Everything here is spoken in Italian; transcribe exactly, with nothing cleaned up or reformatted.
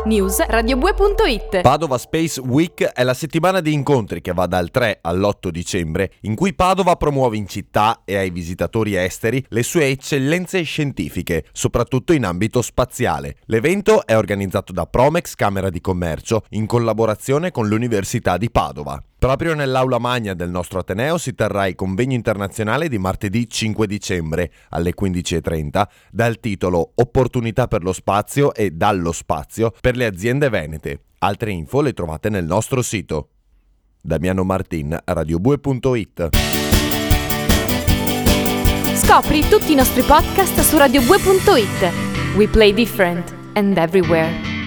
News radiobue punto it. Padova Space Week è la settimana di incontri che va dal tre all'otto dicembre, in cui Padova promuove in città e ai visitatori esteri le sue eccellenze scientifiche, soprattutto in ambito spaziale. L'evento è organizzato da Promex Camera di Commercio in collaborazione con l'Università di Padova. Proprio nell'aula magna del nostro Ateneo si terrà il convegno internazionale di martedì cinque dicembre alle quindici e trenta dal titolo Opportunità per lo spazio e dallo spazio per le aziende venete. Altre info le trovate nel nostro sito. Damiano Martin, radiobue punto it. Scopri tutti i nostri podcast su radiobue punto it. We play different and everywhere.